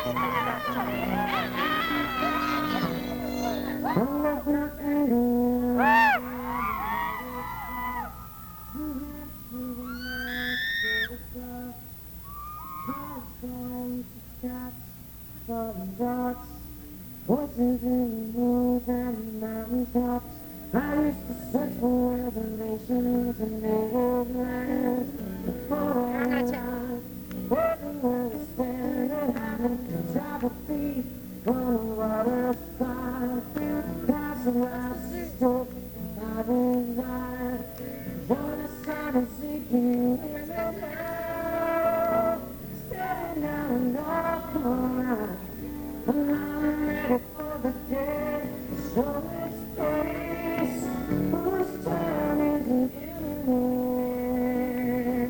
Voices in the woods and the mountain tops. I used to search for revelations and old lands. Everywhere we stand and having travel feet on the waterside. Passing life's stroke, I desire. One aside and sinking in the now. Standing now and all come. I'm ready for the day. So much space. Whose time is it anyway?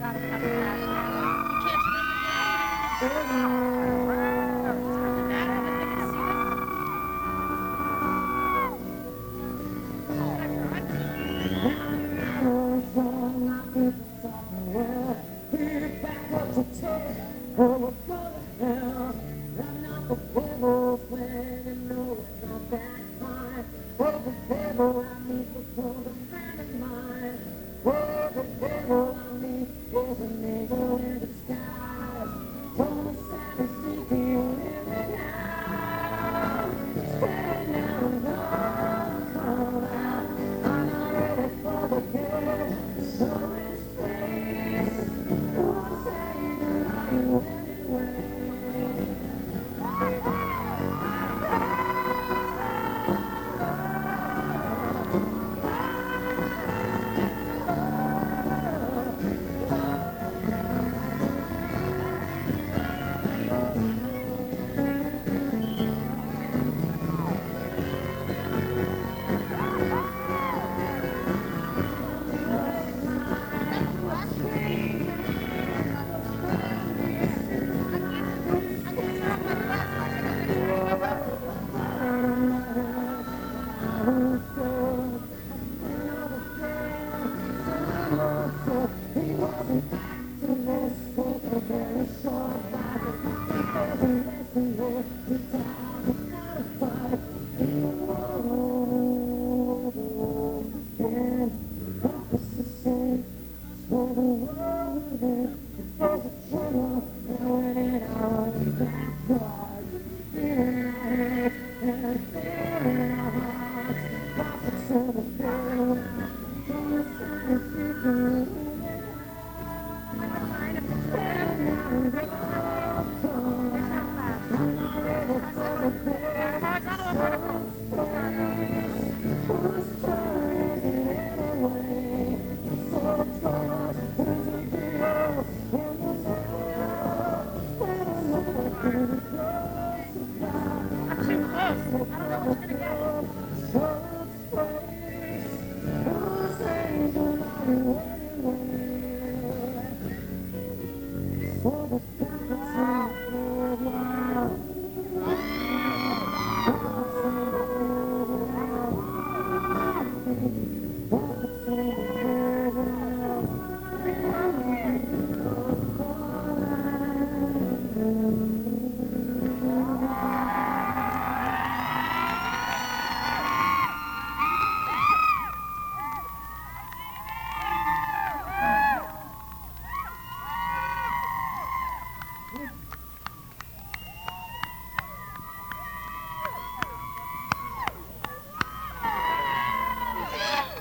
Oh, we're going to hell. I'm not the devil's friend, and no, it's not that fine. Oh, the devil I meet becomes a friend of mine. Oh, the devil I meet is an angel in disguise. From the silent sinking in the now. Stay now and all come out. I'm not ready for the day. So in space, what's saying are you anyway?